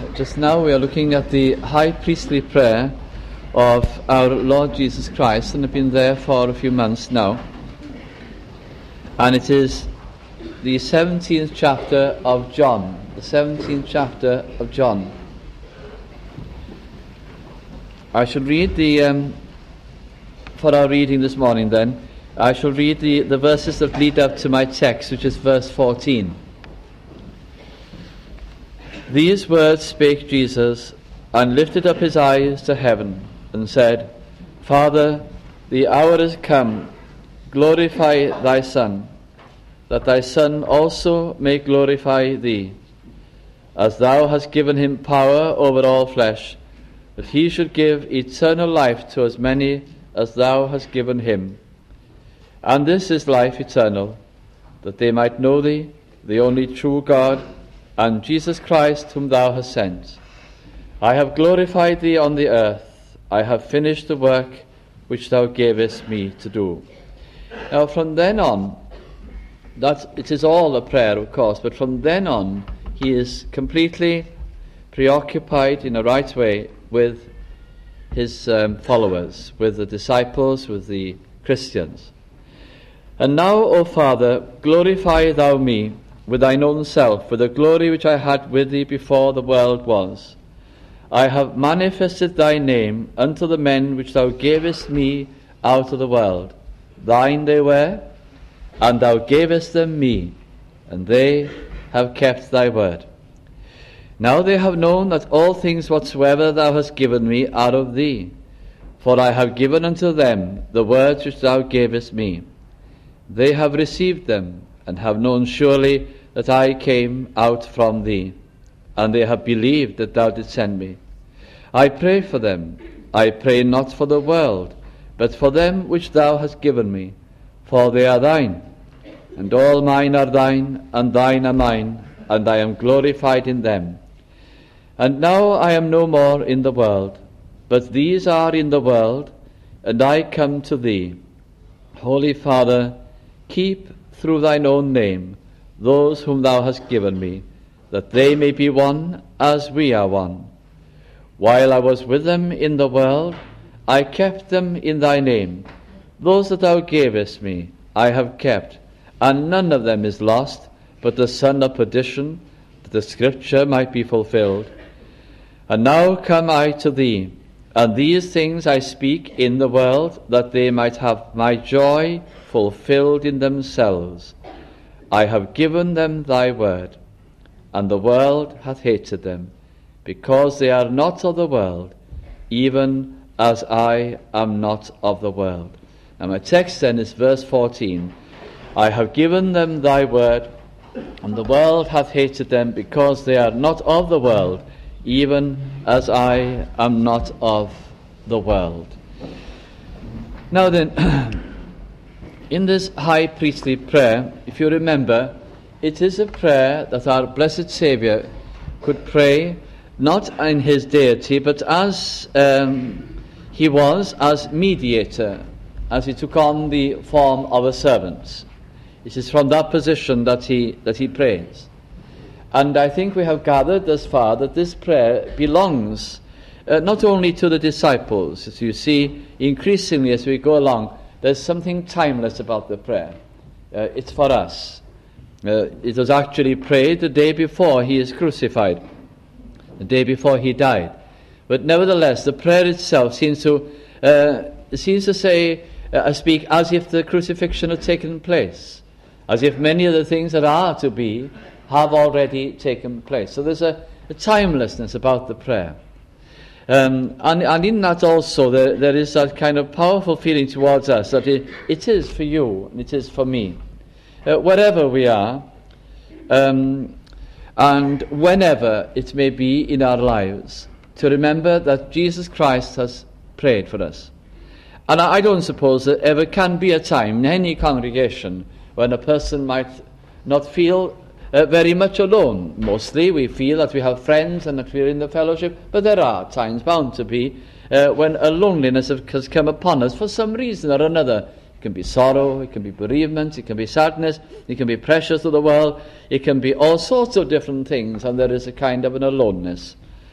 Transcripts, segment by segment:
Just now we are looking at the high priestly prayer of our Lord Jesus Christ, and have been there for a few months now. And it is the 17th chapter of John. The 17th chapter of John. I shall read for our reading this morning then, I shall read the verses that lead up to my text, which is verse 14. These words spake Jesus, and lifted up his eyes to heaven, and said, Father, the hour is come, glorify thy Son, that thy Son also may glorify thee, as thou hast given him power over all flesh, that he should give eternal life to as many as thou hast given him. And this is life eternal, that they might know thee, the only true God, and Jesus Christ whom thou hast sent. I have glorified thee on the earth. I have finished the work which thou gavest me to do. Now from then on, it is all a prayer, of course, but from then on he is completely preoccupied in a right way with his followers, with the disciples, with the Christians. And now, O Father, glorify thou me with thine own self, with the glory which I had with thee before the world was. I have manifested thy name unto the men which thou gavest me out of the world. Thine they were, and thou gavest them me, and they have kept thy word. Now they have known that all things whatsoever thou hast given me are of thee, for I have given unto them the words which thou gavest me. They have received them, and have known surely that I came out from thee, and they have believed that thou didst send me. I pray for them. I pray not for the world, but for them which thou hast given me, for they are thine, and all mine are thine, and thine are mine, and I am glorified in them. And now I am no more in the world, but these are in the world, and I come to thee. Holy Father, keep through thine own name those whom thou hast given me, that they may be one as we are one. While I was with them in the world, I kept them in thy name. Those that thou gavest me I have kept, and none of them is lost, but the son of perdition, that the scripture might be fulfilled. And now come I to thee, and these things I speak in the world, that they might have my joy fulfilled in themselves. I have given them thy word, and the world hath hated them, because they are not of the world, even as I am not of the world. Now my text then is verse 14. I have given them thy word, and the world hath hated them, because they are not of the world, even as I am not of the world. Now then, in this high priestly prayer, if you remember, it is a prayer that our blessed Saviour could pray, not in his deity, but as he was as mediator, as he took on the form of a servant. It is from that position that he prays. And I think we have gathered thus far that this prayer belongs not only to the disciples. As you see, increasingly as we go along, there's something timeless about the prayer. It's for us. It was actually prayed the day before he is crucified, the day before he died. But nevertheless, the prayer itself seems to speak as if the crucifixion had taken place, as if many of the things that are to be have already taken place. So there's a timelessness about the prayer. And in that also there is that kind of powerful feeling towards us that it is for you and it is for me. Wherever we are, and whenever it may be in our lives, to remember that Jesus Christ has prayed for us. And I don't suppose there ever can be a time in any congregation when a person might not feel very much alone. Mostly we feel that we have friends and that we're in the fellowship, but there are times bound to be when a loneliness has come upon us for some reason or another. It can be sorrow, it can be bereavement, it can be sadness, it can be pressures of the world, it can be all sorts of different things, and there is a kind of an aloneness.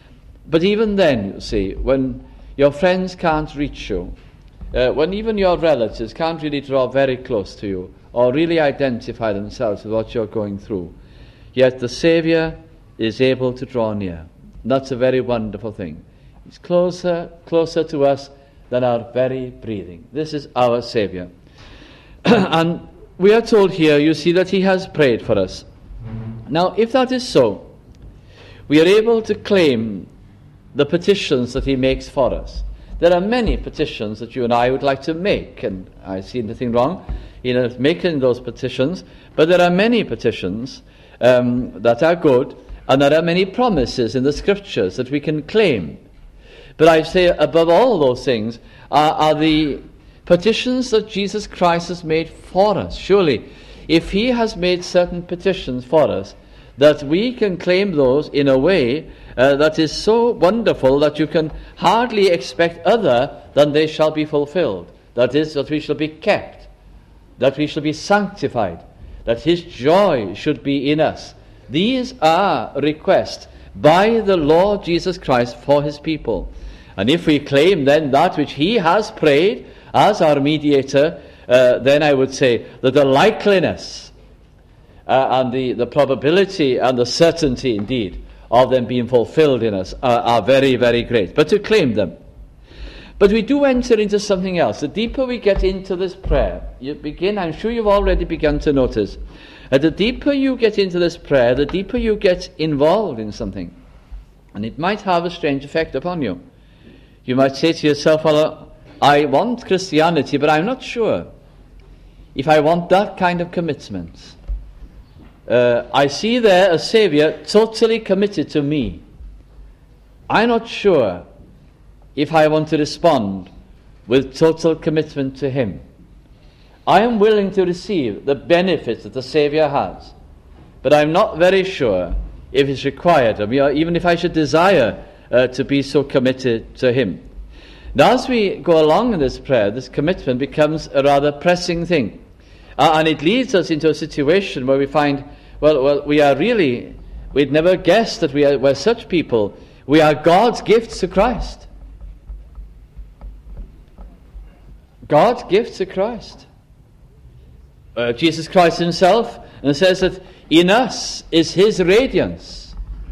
But even then, you see, when your friends can't reach you, when even your relatives can't really draw very close to you or really identify themselves with what you're going through, yet the Saviour is able to draw near. And that's a very wonderful thing. He's closer to us than our very breathing. This is our Saviour. And we are told here, you see, that he has prayed for us. Now, if that is so, we are able to claim the petitions that he makes for us. There are many petitions that you and I would like to make, and I see nothing wrong in making those petitions, but there are many petitions that are good, and there are many promises in the Scriptures that we can claim. But I say above all those things are the petitions that Jesus Christ has made for us. Surely, if he has made certain petitions for us, that we can claim those in a way that is so wonderful that you can hardly expect other than they shall be fulfilled. That is, that we shall be kept, that we shall be sanctified, that his joy should be in us. These are requests by the Lord Jesus Christ for his people. And if we claim then that which he has prayed as our mediator, then I would say that the likeliness and the probability and the certainty indeed of them being fulfilled in us are very, very great. But to claim them. But we do enter into something else. The deeper we get into this prayer, I'm sure you've already begun to notice, the deeper you get into this prayer, the deeper you get involved in something. And it might have a strange effect upon you. You might say to yourself, well, I want Christianity, but I'm not sure if I want that kind of commitment. I see there a Saviour totally committed to me. I'm not sure if I want to respond with total commitment to him. I am willing to receive the benefits that the Saviour has, but I'm not very sure if it's required of me, or even if I should desire to be so committed to him. Now, as we go along in this prayer, this commitment becomes a rather pressing thing. And it leads us into a situation where we find, well, we'd never guessed that we're such people. We are God's gifts to Christ. God's gifts to Christ. Jesus Christ himself, and says that in us is his radiance,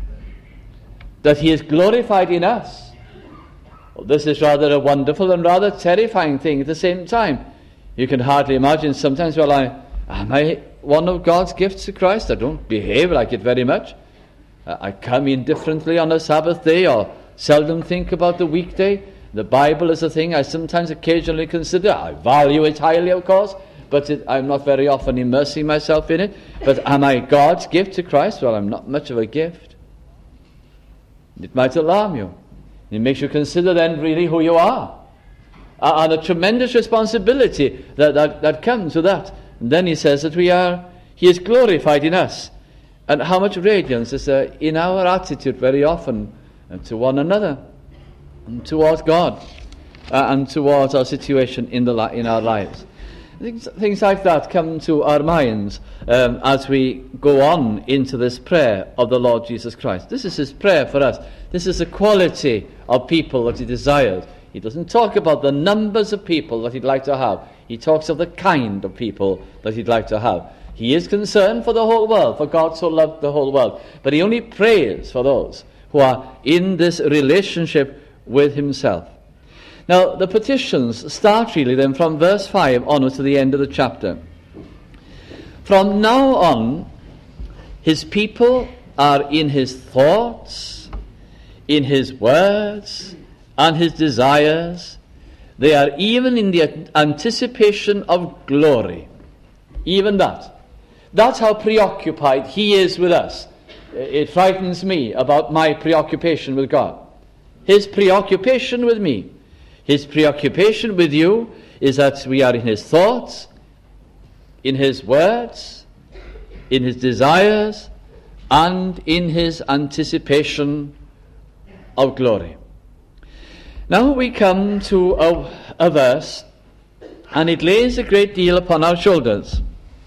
that he is glorified in us. Well, this is rather a wonderful and rather terrifying thing at the same time. You can hardly imagine sometimes, well, am I one of God's gifts to Christ? I don't behave like it very much. I come indifferently on a Sabbath day, or seldom think about the weekday. The Bible is a thing I sometimes occasionally consider. I value it highly, of course, but I'm not very often immersing myself in it. But am I God's gift to Christ? Well, I'm not much of a gift. It might alarm you. It makes you consider then really who you are. And a tremendous responsibility that comes with that. And then he says that he is glorified in us. And how much radiance is there in our attitude very often to one another, and towards God, and towards our situation in our lives. Things like that come to our minds as we go on into this prayer of the Lord Jesus Christ. This is his prayer for us. This is the quality of people that he desires. He doesn't talk about the numbers of people that he'd like to have. He talks of the kind of people that he'd like to have. He is concerned for the whole world, for God so loved the whole world. But he only prays for those who are in this relationship with himself. Now, the petitions start really then from verse 5 onwards to the end of the chapter. From now on, his people are in his thoughts, in his words, and his desires. They are even in the anticipation of glory. Even that. That's how preoccupied he is with us. It frightens me about my preoccupation with God. His preoccupation with me, his preoccupation with you, is that we are in his thoughts, in his words, in his desires, and in his anticipation of glory. Now we come to a verse, and it lays a great deal upon our shoulders.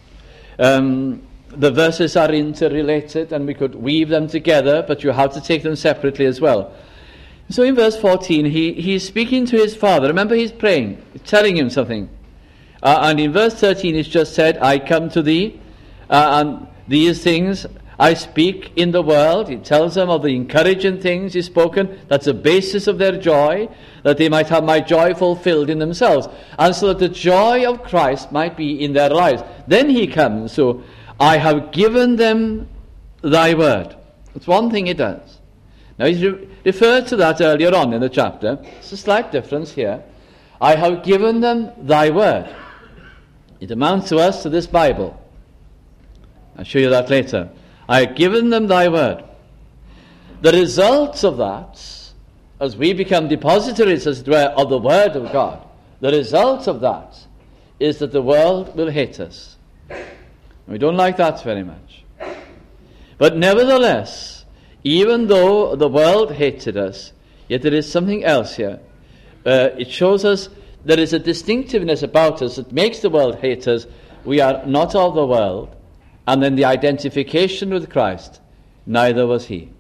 The verses are interrelated, and we could weave them together, but you have to take them separately as well. So in verse 14, he's speaking to his Father. Remember, he's praying, telling him something. And in verse 13, he's just said, I come to thee, and these things I speak in the world. He tells them of the encouraging things he's spoken. That's the basis of their joy, that they might have my joy fulfilled in themselves. And so that the joy of Christ might be in their lives. Then he comes, so I have given them thy word. That's one thing he does. Now he's referred to that earlier on in the chapter. It's a slight difference here. I have given them thy word. It amounts to us to this Bible. I'll show you that later. I have given them thy word. The results of that, as we become depositories, as it were, of the word of God, the result of that is that the world will hate us. We don't like that very much. But nevertheless, even though the world hated us, yet there is something else here. It shows us there is a distinctiveness about us that makes the world hate us. We are not of the world. And then the identification with Christ, neither was he.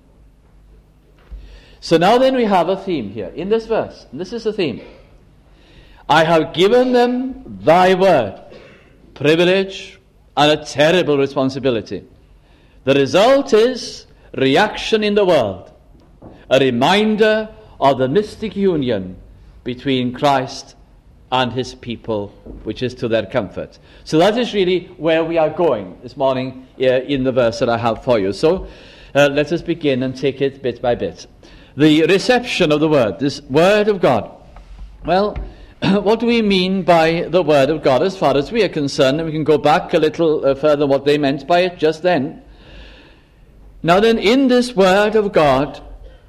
So now then we have a theme here in this verse. And this is the theme. I have given them thy word. Privilege and a terrible responsibility. The result is reaction in the world, a reminder of the mystic union between Christ and his people, which is to their comfort. So that is really where we are going this morning in the verse that I have for you. So let us begin and take it bit by bit. The reception of the word, this word of God. Well, what do we mean by the word of God as far as we are concerned? And we can go back a little further what they meant by it just then. Now then, in this word of God,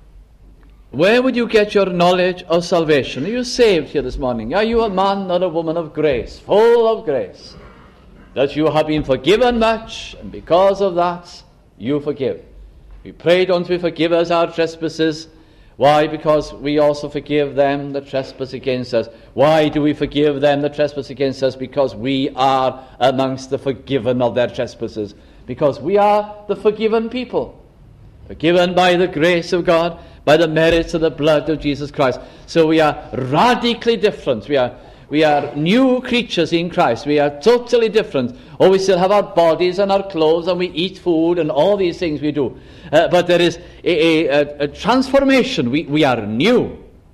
where would you get your knowledge of salvation? Are you saved here this morning? Are you a man or a woman of grace, full of grace, that you have been forgiven much, and because of that, you forgive? We pray, don't we, forgive us our trespasses. Why? Because we also forgive them that trespass against us. Why do we forgive them that trespass against us? Because we are amongst the forgiven of their trespasses. Because we are the forgiven people, forgiven by the grace of God, by the merits of the blood of Jesus Christ. So we are radically different. We are new creatures in Christ. We are totally different. Oh, we still have our bodies and our clothes, and we eat food and all these things we do. But there is a transformation. We are new.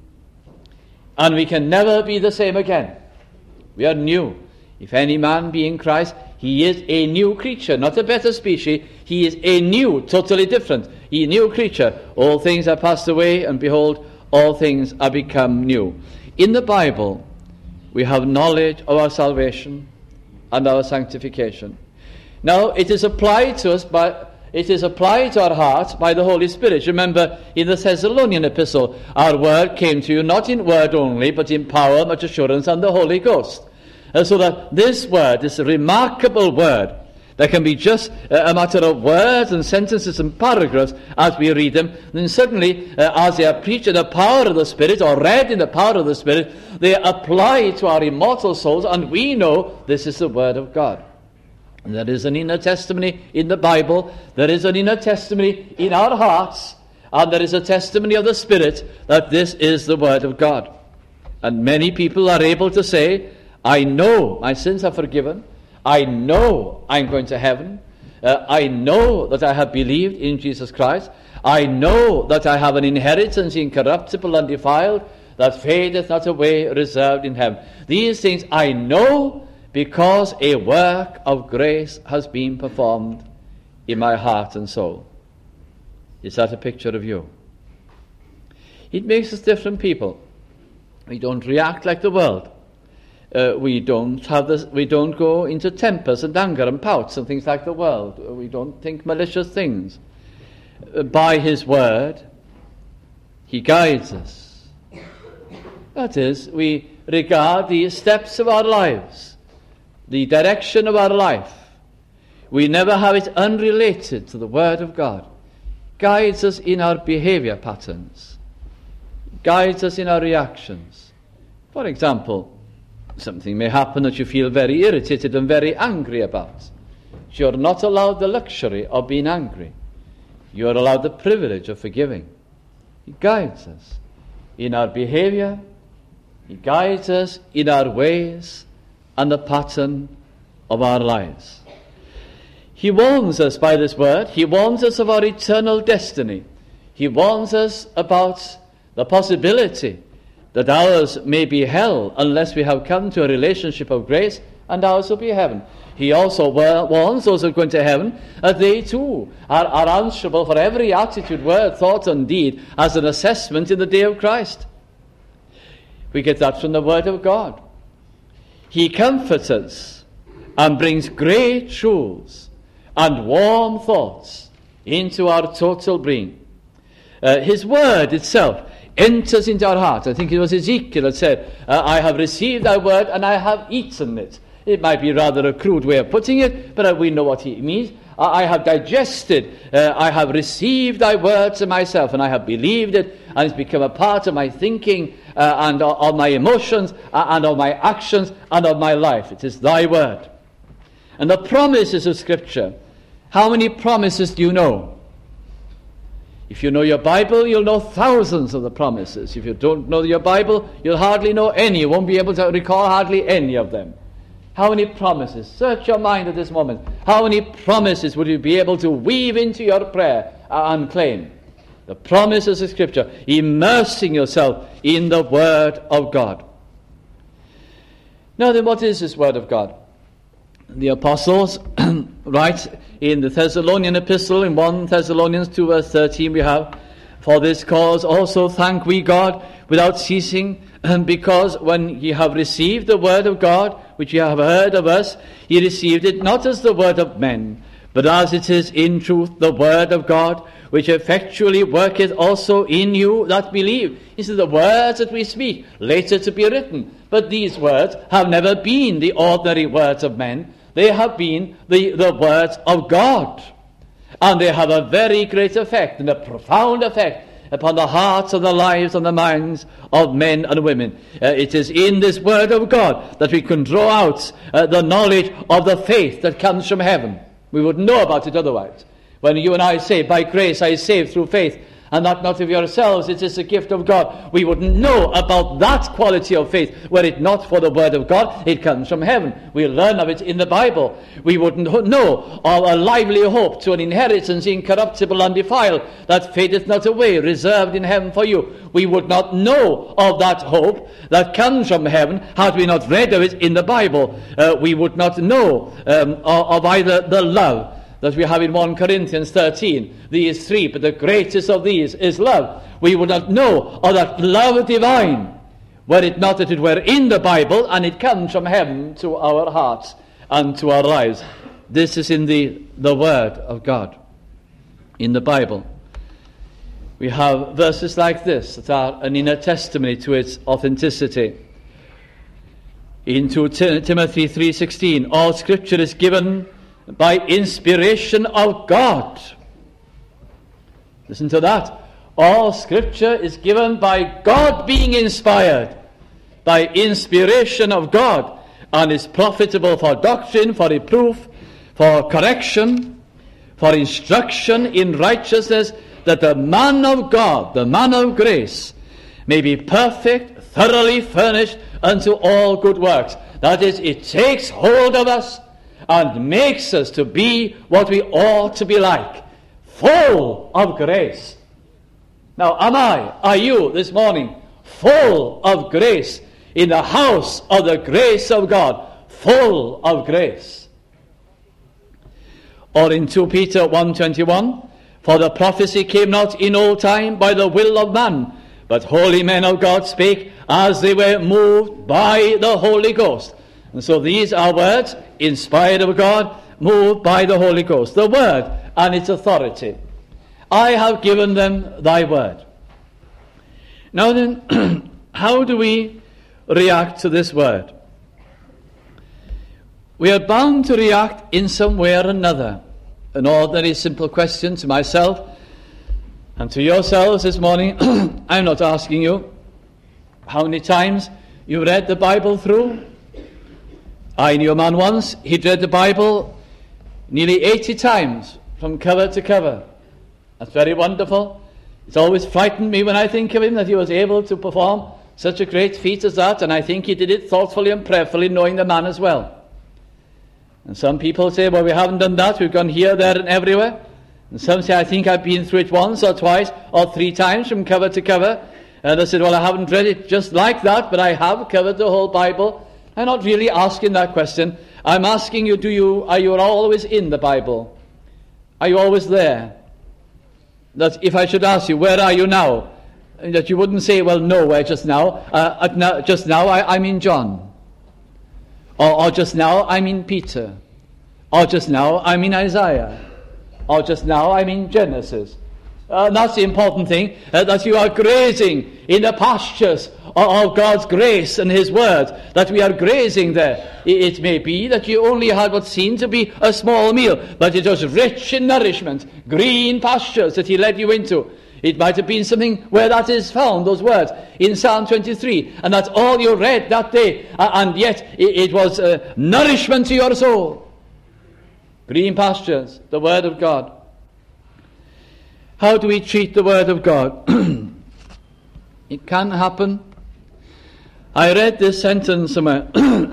And we can never be the same again. We are new. If any man be in Christ, he is a new creature, not a better species. He is a new, totally different, a new creature. All things are passed away, and behold, all things are become new. In the Bible, we have knowledge of our salvation and our sanctification. Now, it is applied to us it is applied to our hearts by the Holy Spirit. Remember, in the Thessalonian epistle, our word came to you not in word only, but in power, much assurance, and the Holy Ghost. So that this word, this remarkable word, that can be just a matter of words and sentences and paragraphs as we read them, then suddenly, as they are preached in the power of the Spirit, or read in the power of the Spirit, they apply to our immortal souls, and we know this is the word of God. And there is an inner testimony in the Bible, there is an inner testimony in our hearts, and there is a testimony of the Spirit that this is the word of God. And many people are able to say, I know my sins are forgiven. I know I'm going to heaven. I know that I have believed in Jesus Christ. I know that I have an inheritance incorruptible and defiled, that fadeth not away, reserved in heaven. These things I know because a work of grace has been performed in my heart and soul. Is that a picture of you? It makes us different people. We don't react like the world. We don't go into tempers and anger and pouts and things like the world. We don't think malicious things. By his word, he guides us. That is, we regard the steps of our lives, the direction of our life. We never have it unrelated to the word of God. Guides us in our behavior patterns. Guides us in our reactions. For example, something may happen that you feel very irritated and very angry about. You're not allowed the luxury of being angry. You're allowed the privilege of forgiving. He guides us. in our behavior. He guides us in our ways and the pattern of our lives. He warns us by this word. He warns us of our eternal destiny. He warns us about the possibility that ours may be hell unless we have come to a relationship of grace, and ours will be heaven. He also warns those who are going to heaven that they too are answerable for every attitude, word, thought, and deed as an assessment in the day of Christ. We get that from the Word of God. He comforts us and brings great truths and warm thoughts into our total being. His word itself enters into our heart. I think it was Ezekiel that said, I have received thy word and I have eaten it. It might be rather a crude way of putting it, but we know what he means. I have digested, I have received thy word to myself, and I have believed it, and it's become a part of my thinking and of my emotions and of my actions and of my life. It is thy word. And the promises of Scripture, how many promises do you know? If you know your Bible, you'll know thousands of the promises. If you don't know your Bible, you'll hardly know any. You won't be able to recall hardly any of them. How many promises? Search your mind at this moment. How many promises would you be able to weave into your prayer and claim? The promises of Scripture, immersing yourself in the Word of God. Now then, what is this Word of God? The apostles write in the Thessalonian epistle, in 1 Thessalonians 2 verse 13 we have, for this cause also thank we God without ceasing, because when ye have received the word of God, which ye have heard of us, ye received it not as the word of men, but as it is in truth the word of God, which effectually worketh also in you that believe. These are the words that we speak, later to be written. But these words have never been the ordinary words of men. They have been the words of God. And they have a very great effect and a profound effect upon the hearts and the lives and the minds of men and women. It is in this word of God that we can draw out the knowledge of the faith that comes from heaven. We wouldn't know about it otherwise. When you and I say, by grace I saved through faith, and that not of yourselves, it is a gift of God, we wouldn't know about that quality of faith were it not for the word of God. It comes from heaven. We learn of it in the Bible. We wouldn't know of a lively hope to an inheritance incorruptible and undefiled, that fadeth not away, reserved in heaven for you. We would not know of that hope that comes from heaven had we not read of it in the Bible. We would not know of either the love that we have in 1 Corinthians 13, these three, but the greatest of these is love. We would not know of that love divine were it not that it were in the Bible and it comes from heaven to our hearts and to our lives. This is in the Word of God, in the Bible. We have verses like this that are an inner testimony to its authenticity. In 2 Timothy 3:16, all Scripture is given by inspiration of God. Listen to that. All Scripture is given by God being inspired, by inspiration of God, and is profitable for doctrine, for reproof, for correction, for instruction in righteousness, that the man of God, the man of grace, may be perfect, thoroughly furnished unto all good works. That is, it takes hold of us and makes us to be what we ought to be like, full of grace. Now, are you this morning full of grace, in the house of the grace of God, full of grace? Or in 2 Peter 1:21, for the prophecy came not in old time by the will of man, but holy men of God spake as they were moved by the Holy Ghost. And so these are words inspired of God, moved by the Holy Ghost. The Word and its authority. I have given them thy word. Now then, how do we react to this word? We are bound to react in some way or another. An ordinary simple question to myself and to yourselves this morning. I'm not asking you how many times you read the Bible through. I knew a man once, he'd read the Bible nearly 80 times from cover to cover. That's very wonderful. It's always frightened me when I think of him, that he was able to perform such a great feat as that, and I think he did it thoughtfully and prayerfully, knowing the man as well. And some people say, well, we haven't done that, we've gone here, there, and everywhere. And some say, I think I've been through it once or twice or 3 times from cover to cover. And I said, well, I haven't read it just like that, but I have covered the whole Bible. I'm not really asking that question. I'm asking you, are you always in the Bible? Are you always there? That if I should ask you, where are you now? That you wouldn't say, well, nowhere just now. Just now I'm in John. Or just now I'm in Peter. Or just now I'm in Isaiah. Or just now I'm in Genesis. That's the important thing, that you are grazing in the pastures of God's grace and His Word, that we are grazing there. It may be that you only had what seemed to be a small meal, but it was rich in nourishment, green pastures that He led you into. It might have been something where that is found, those words, in Psalm 23, and that's all you read that day, and yet it was nourishment to your soul. Green pastures, the Word of God. How do we treat the Word of God? It can happen. I read this sentence somewhere.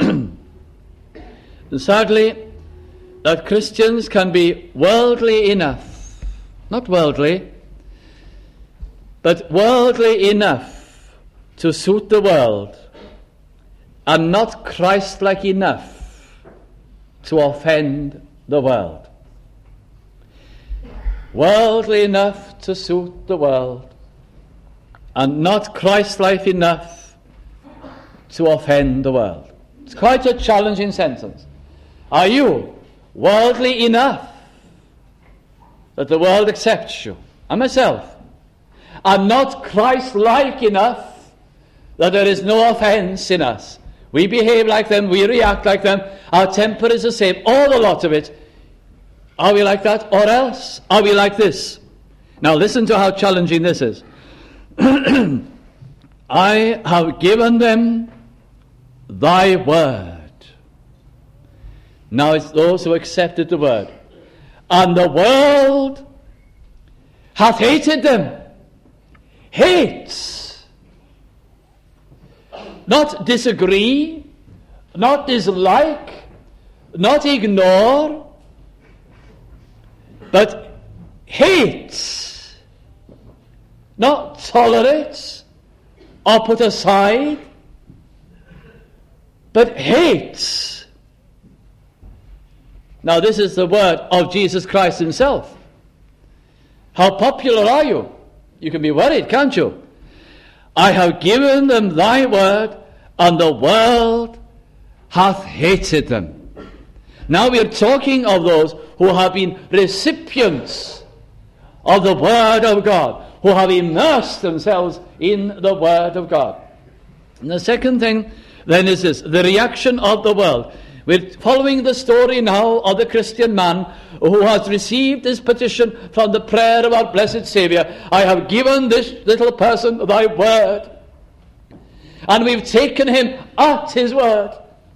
Sadly, that Christians can be worldly enough, not worldly, but worldly enough to suit the world, and not Christ-like enough to offend the world. Worldly enough to suit the world, and not Christ-like enough to offend the world. It's quite a challenging sentence. Are you worldly enough that the world accepts you, and myself, and not Christ-like enough that there is no offense in us? We behave like them, we react like them, our temper is the same, all the lot of it. Are we like that, or else are we like this? Now listen to how challenging this is. I have given them thy word. Now it's those who accepted the word. And the world hath hated them. Hates. Not disagree, not dislike, not ignore, but hates, not tolerates or put aside, but hates. Now this is the word of Jesus Christ Himself. How popular are you? You can be worried, can't you? I have given them thy word, and the world hath hated them. Now we are talking of those who have been recipients of the Word of God, who have immersed themselves in the Word of God. And the second thing then is this, the reaction of the world. We're following the story now of the Christian man who has received this petition from the prayer of our blessed Saviour. I have given this little person thy word. And we've taken him at his word.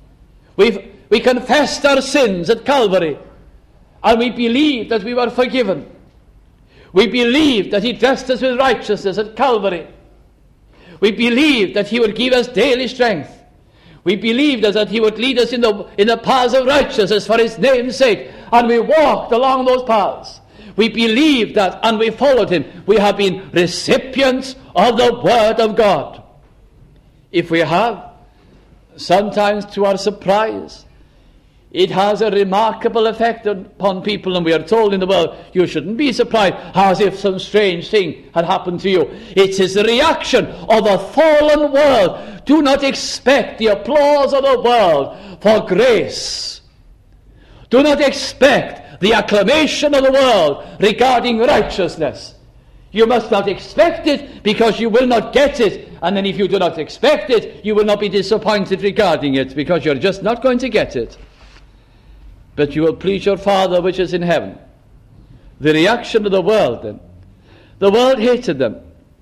We confessed our sins at Calvary, and we believed that we were forgiven. We believed that He dressed us with righteousness at Calvary. We believed that He would give us daily strength. We believed that He would lead us in the paths of righteousness for His name's sake, and we walked along those paths. We believed that, and we followed Him. We have been recipients of the Word of God. If we have, sometimes to our surprise, it has a remarkable effect upon people, and we are told in the world, you shouldn't be surprised as if some strange thing had happened to you. It is the reaction of a fallen world. Do not expect the applause of the world for grace. Do not expect the acclamation of the world regarding righteousness. You must not expect it, because you will not get it. And then if you do not expect it, you will not be disappointed regarding it, because you're just not going to get it. But you will please your Father which is in heaven. The reaction of the world then. The world hated them.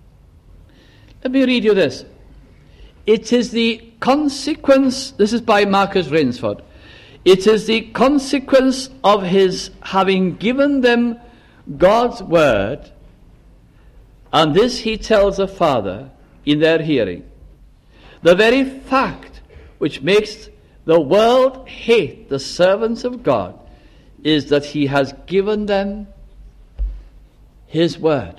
Let me read you this. It is the consequence, this is by Marcus Rainsford, it is the consequence of his having given them God's word And this he tells the Father in their hearing. The very fact which makes the world hate the servants of God is that he has given them his word.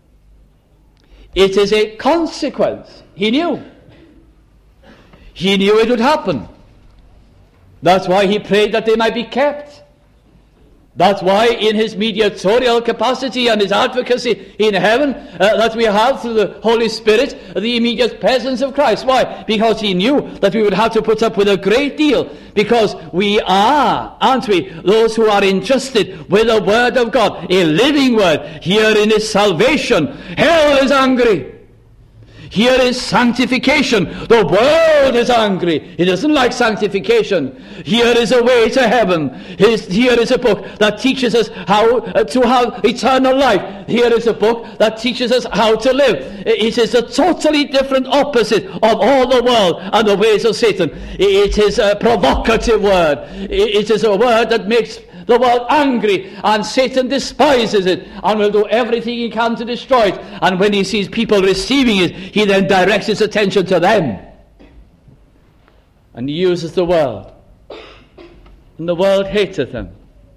It is a consequence. He knew. He knew it would happen. That's why he prayed that they might be kept. That's why in his mediatorial capacity and his advocacy in heaven that we have through the Holy Spirit the immediate presence of Christ. Why? Because he knew that we would have to put up with a great deal, because we are, aren't we, those who are entrusted with the word of God, a living word. Herein is salvation. Hell is angry. Here is sanctification. The world is angry. It doesn't like sanctification. Here is a way to heaven. Here is a book that teaches us how to have eternal life. Here is a book that teaches us how to live. It is a totally different opposite of all the world and the ways of Satan. It is a provocative word. It is a word that makes the world angry, and Satan despises it and will do everything he can to destroy it. And when he sees people receiving it, he then directs his attention to them. And he uses the world. And the world hateth him.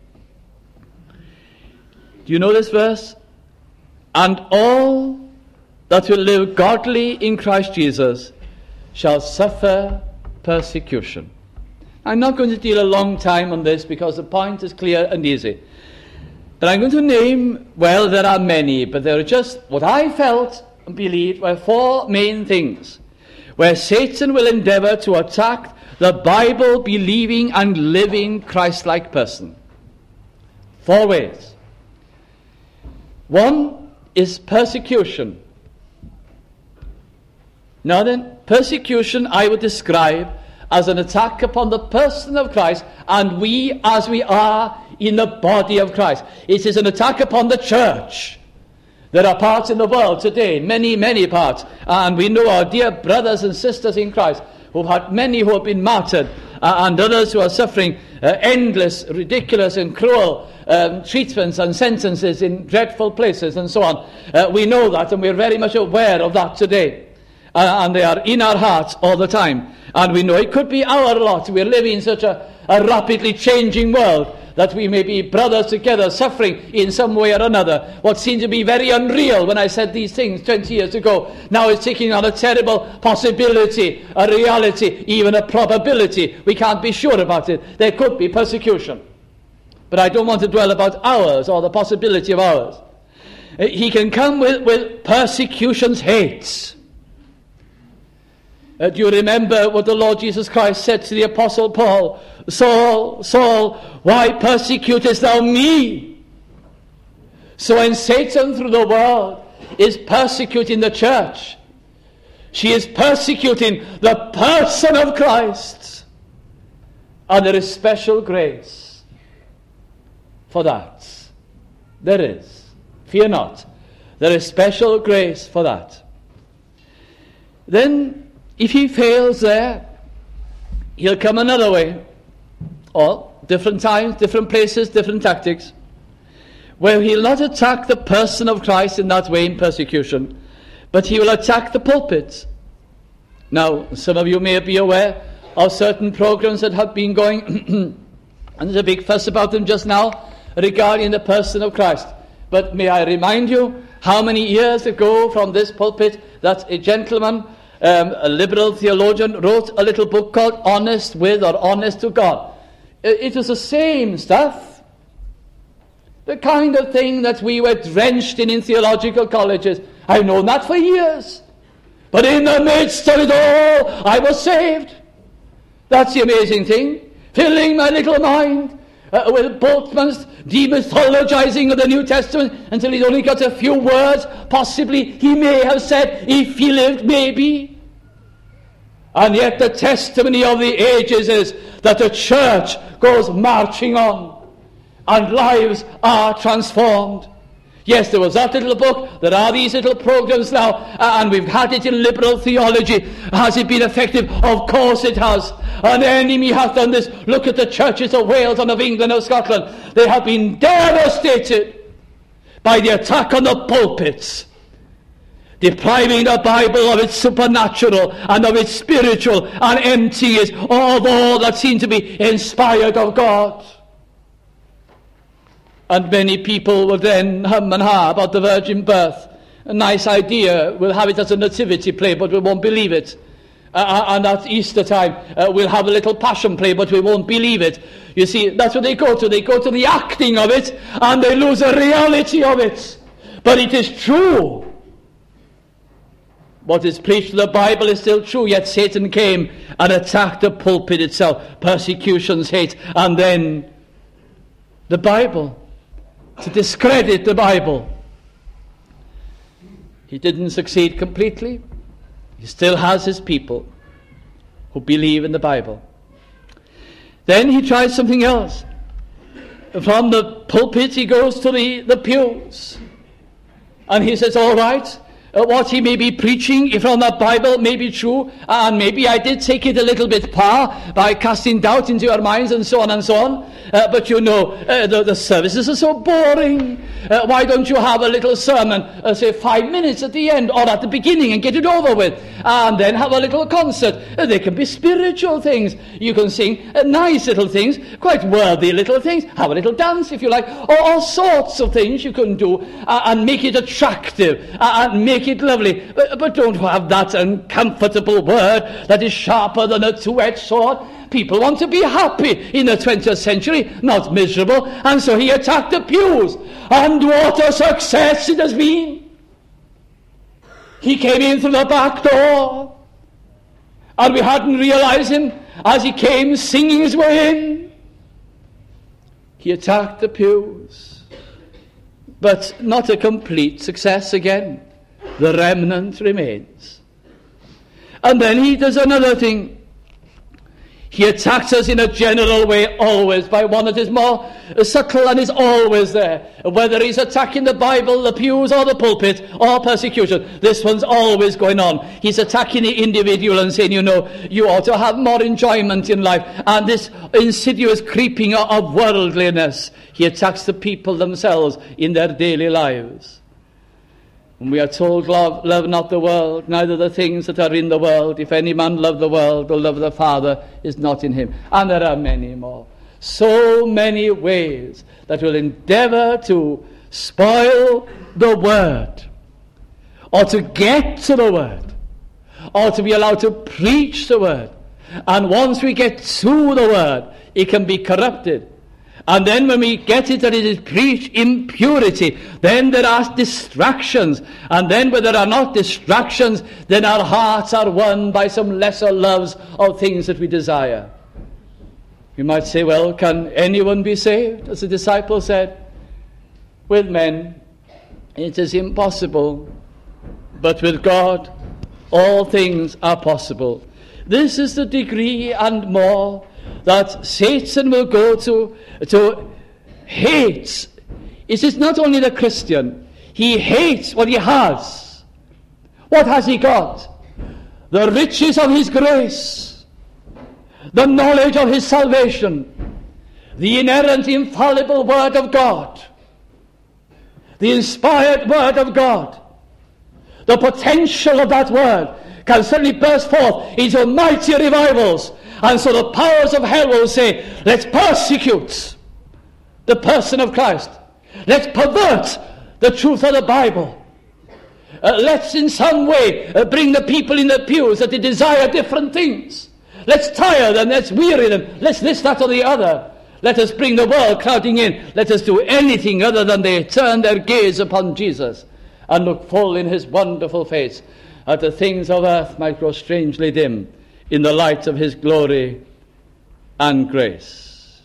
Do you know this verse? And all that will live godly in Christ Jesus shall suffer persecution. I'm not going to deal a long time on this because the point is clear and easy. But I'm going to name, well, there are many, but there are just what I felt and believed were four main things where Satan will endeavor to attack the Bible-believing and living Christ-like person. Four ways. One is persecution. Now then, persecution I would describe as an attack upon the person of Christ, and we as we are in the body of Christ. It is an attack upon the church. There are parts in the world today, many, many parts, and we know our dear brothers and sisters in Christ who've had many who have been martyred, and others who are suffering endless, ridiculous and cruel treatments and sentences in dreadful places and so on. We know that, and we're very much aware of that today. And they are in our hearts all the time. And we know it could be our lot. We're living in such a rapidly changing world that we may be brothers together, suffering in some way or another. What seemed to be very unreal when I said these things 20 years ago, now is taking on a terrible possibility, a reality, even a probability. We can't be sure about it. There could be persecution. But I don't want to dwell about ours or the possibility of ours. He can come with persecution's hates. Do you remember what the Lord Jesus Christ said to the Apostle Paul? Saul, Saul, why persecutest thou me? So when Satan through the world is persecuting the church, she is persecuting the person of Christ. And there is special grace for that. There is. Fear not. There is special grace for that. Then, if he fails there, he'll come another way. Or different times, different places, different tactics, where he'll not attack the person of Christ in that way in persecution, but he will attack the pulpit. Now, some of you may be aware of certain programs that have been going, and there's a big fuss about them just now, regarding the person of Christ. But may I remind you how many years ago from this pulpit that a gentleman, a liberal theologian, wrote a little book called Honest With or Honest to God. It was the same stuff. The kind of thing that we were drenched in theological colleges. I've known that for years. But in the midst of it all, I was saved. That's the amazing thing. Filling my little mind with Bultmann's demythologizing of the New Testament until he's only got a few words. Possibly he may have said, if he lived, maybe. And yet the testimony of the ages is that the church goes marching on and lives are transformed. Yes, there was that little book. There are these little programs now, and we've had it in liberal theology. Has it been effective? Of course it has. An enemy hath done this. Look at the churches of Wales and of England and of Scotland. They have been devastated by the attack on the pulpits. depriving the Bible of its supernatural and of its spiritual, and emptying it of all that seemed to be inspired of God. And many people will then hum and ha about the virgin birth. A nice idea. We'll have it as a nativity play, but we won't believe it. And at Easter time, we'll have a little passion play, but we won't believe it. You see, that's what they go to. They go to the acting of it, and they lose the reality of it. But it is true. What is preached in the Bible is still true, yet Satan came and attacked the pulpit itself. Persecutions, hate, and then the Bible. To discredit the Bible. He didn't succeed completely. He still has his people who believe in the Bible. Then he tries something else. From the pulpit he goes to the pews. And he says, all right, what he may be preaching from the Bible may be true, and maybe I did take it a little bit far by casting doubt into your minds and so on and so on. But you know, the services are so boring. Why don't you have a little sermon, say 5 minutes at the end or at the beginning, and get it over with, and then have a little concert. They can be spiritual things. You can sing nice little things, quite worthy little things. Have a little dance if you like, or all sorts of things you can do, and make it attractive, and make it lovely. But don't have that uncomfortable word that is sharper than a two-edged sword. People want to be happy in the 20th century, not miserable. And so he attacked the pews. And what a success it has been. He came in through the back door. And we hadn't realized him as he came singing his way in. He attacked the pews. But not a complete success again. The remnant remains. And then he does another thing. He attacks us in a general way always, by one that is more subtle and is always there. Whether he's attacking the Bible, the pews, or the pulpit, or persecution, this one's always going on. He's attacking the individual and saying, you know, you ought to have more enjoyment in life. And this insidious creeping of worldliness, he attacks the people themselves in their daily lives. And we are told, love not the world, neither the things that are in the world. If any man love the world, the love of the Father is not in him. And there are many more. So many ways that will endeavor to spoil the word, or to get to the word, or to be allowed to preach the word. And once we get to the word, it can be corrupted. And then when we get it that it is preached in purity, then there are distractions. And then when there are not distractions, then our hearts are won by some lesser loves of things that we desire. You might say, well, can anyone be saved? As the disciple said, with men it is impossible, but with God all things are possible. This is the degree and more that Satan will go to hate. It is not only the Christian. He hates what he has. What has he got? The riches of his grace, the knowledge of his salvation, the inerrant, infallible Word of God, the inspired Word of God. The potential of that Word can certainly burst forth into mighty revivals. And so the powers of hell will say, let's persecute the person of Christ. Let's pervert the truth of the Bible. Let's in some way bring the people in the pews that they desire different things. Let's tire them, let's weary them, let's this, that, or the other. Let us bring the world crowding in. Let us do anything other than they turn their gaze upon Jesus and look full in his wonderful face, that the things of earth might grow strangely dim in the light of his glory and grace.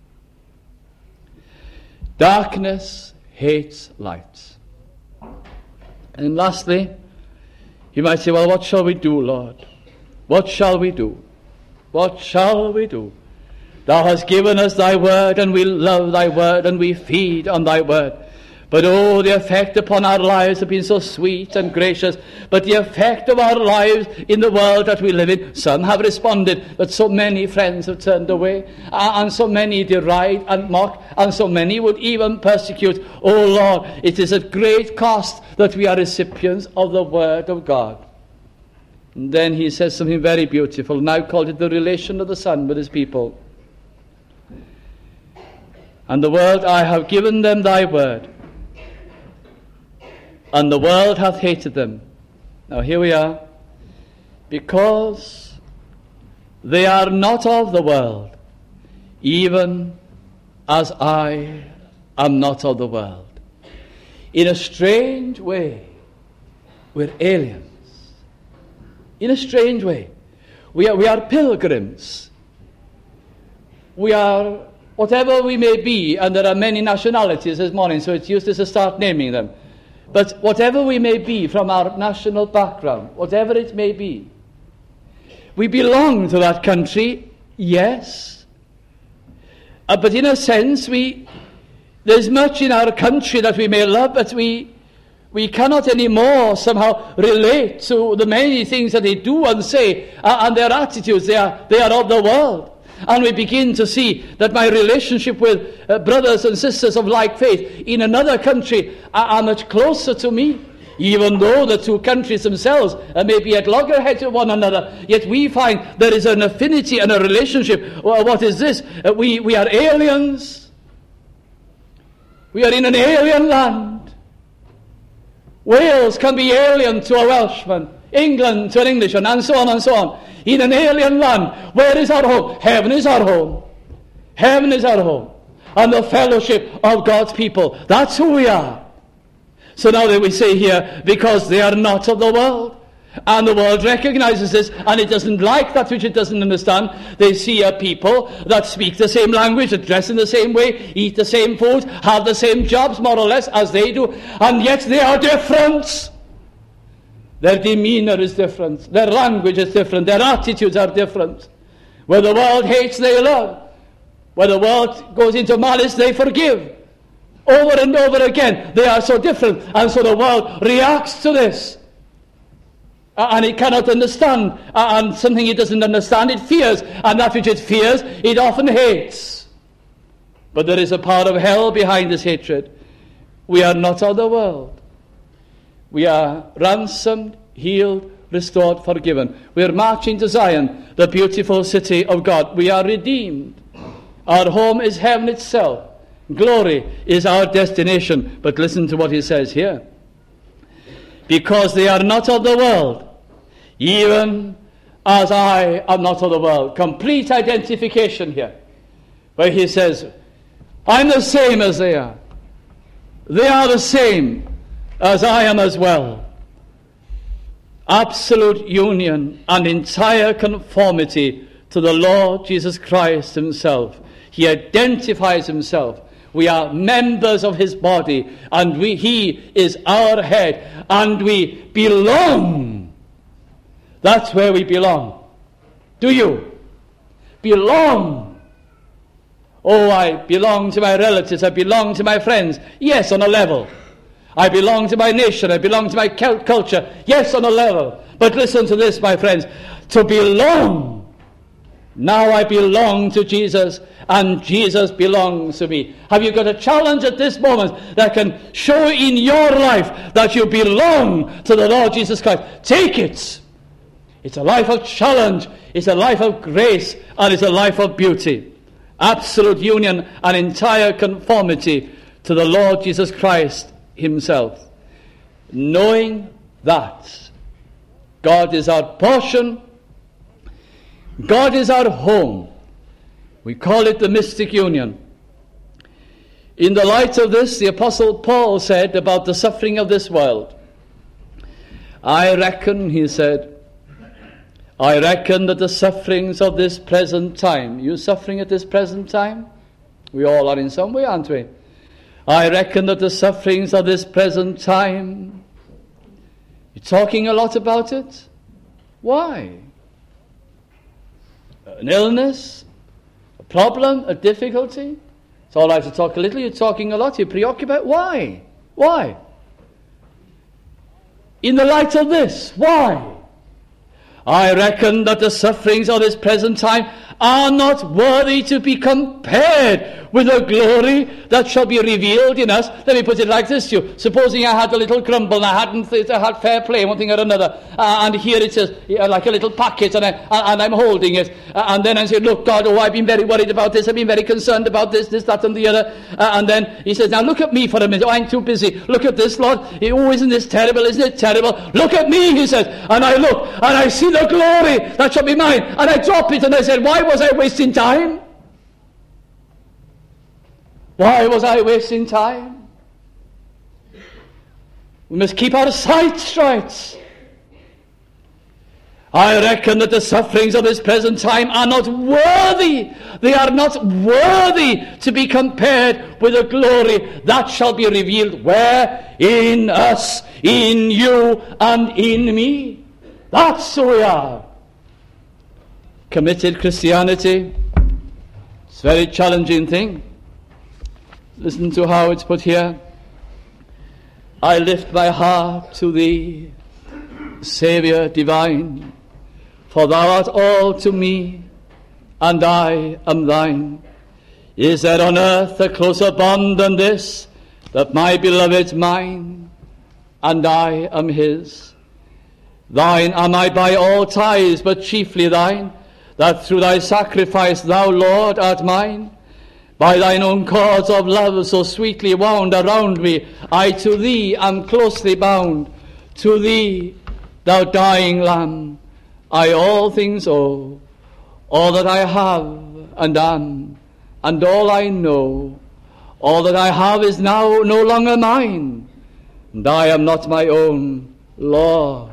Darkness hates light. And lastly, you might say, well, what shall we do, Lord? What shall we do? What shall we do? Thou hast given us thy word, and we love thy word, and we feed on thy word. But oh, the effect upon our lives has been so sweet and gracious. But the effect of our lives in the world that we live in, some have responded, but so many friends have turned away, and so many deride and mock, and so many would even persecute. Oh Lord, it is at great cost that we are recipients of the Word of God. And then he says something very beautiful, and I've called it the relation of the Son with his people. And the world, I have given them thy word, and the world hath hated them. Now here we are. Because they are not of the world, even as I am not of the world. In a strange way, we're aliens. In a strange way. We are pilgrims. We are whatever we may be, and there are many nationalities this morning, so it's useless to start naming them. But whatever we may be from our national background, whatever it may be, we belong to that country, yes. But in a sense, there's much in our country that we may love, but we cannot anymore somehow relate to the many things that they do and say, and their attitudes. They are of the world. And we begin to see that my relationship with brothers and sisters of like faith in another country are much closer to me. Even though the two countries themselves may be at loggerheads with one another, yet we find there is an affinity and a relationship. What is this? We are aliens. We are in an alien land. Wales can be alien to a Welshman, England to an Englishman, and so on and so on. In an alien land, where is our home? Heaven is our home. Heaven is our home. And the fellowship of God's people. That's who we are. So now that we say here, because they are not of the world, and the world recognizes this, and it doesn't like that which it doesn't understand. They see a people that speak the same language, that dress in the same way, eat the same food, have the same jobs, more or less, as they do, and yet they are different. Their demeanor is different. Their language is different. Their attitudes are different. Where the world hates, they love. Where the world goes into malice, they forgive. Over and over again, they are so different. And so the world reacts to this. And it cannot understand. And something it doesn't understand, it fears. And that which it fears, it often hates. But there is a power of hell behind this hatred. We are not of the world. We are ransomed, healed, restored, forgiven. We are marching to Zion, the beautiful city of God. We are redeemed. Our home is heaven itself. Glory is our destination. But listen to what he says here. Because they are not of the world, even as I am not of the world. Complete identification here. Where he says, I'm the same as they are. They are the same as I am as well. Absolute union and entire conformity to the Lord Jesus Christ himself. He identifies himself. We are members of his body, and he is our head, and we belong. That's where we belong. Do you belong? Oh, I belong to my relatives, I belong to my friends. Yes, on a level. I belong to my nation, I belong to my culture. Yes, on a level. But listen to this, my friends. To belong, now I belong to Jesus, and Jesus belongs to me. Have you got a challenge at this moment that can show in your life that you belong to the Lord Jesus Christ? Take it. It's a life of challenge, it's a life of grace, and it's a life of beauty. Absolute union and entire conformity to the Lord Jesus Christ himself. Knowing that God is our portion, God is our home. We call it the mystic union. In the light of this, the Apostle Paul said about the suffering of this world, I reckon, he said, I reckon that the sufferings of this present time, you suffering at this present time? We all are in some way, aren't we? I reckon that the sufferings of this present time, you're talking a lot about it? Why? An illness? A problem? A difficulty? It's all right to talk a little, you're talking a lot, you're preoccupied. Why? Why? In the light of this, why? I reckon that the sufferings of this present time are not worthy to be compared with the glory that shall be revealed in us. Let me put it like this to you. Supposing I had a little grumble and I had fair play, one thing or another, and here it says, like a little packet, and I'm holding it, and then I say, look, God, I've been very worried about this, I've been very concerned about this, that, and the other, and then he says, now look at me for a minute. Oh, I'm too busy. Look at this, Lord. Oh, isn't this terrible? Isn't it terrible? Look at me, he says. And I look, and I see the glory that shall be mine, and I drop it, and I said, why was I wasting time? Why was I wasting time? We must keep our sights right. I reckon that the sufferings of this present time are not worthy. They are not worthy to be compared with the glory that shall be revealed. Where? In us, in you, and in me. That's who we are. Committed Christianity. It's a very challenging thing. Listen to how it's put here. I lift my heart to thee, Saviour divine, for thou art all to me, and I am thine. Is there on earth a closer bond than this, that my beloved's mine, and I am his? Thine am I by all ties, but chiefly thine, that through thy sacrifice thou, Lord, art mine. By thine own cords of love so sweetly wound around me, I to thee am closely bound. To thee, thou dying Lamb, I all things owe. All that I have and am, and all I know. All that I have is now no longer mine, and I am not my own, Lord.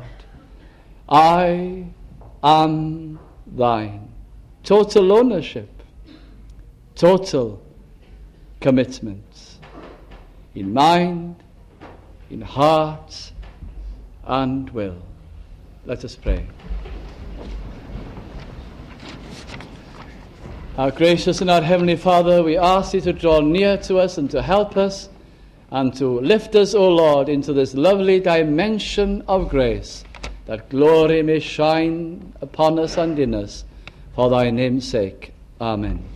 I am thine. Total ownership. Total commitment in mind, in heart, and will. Let us pray. Our gracious and our heavenly Father, we ask thee to draw near to us and to help us and to lift us, O Lord, into this lovely dimension of grace, that glory may shine upon us and in us, for thy name's sake. Amen.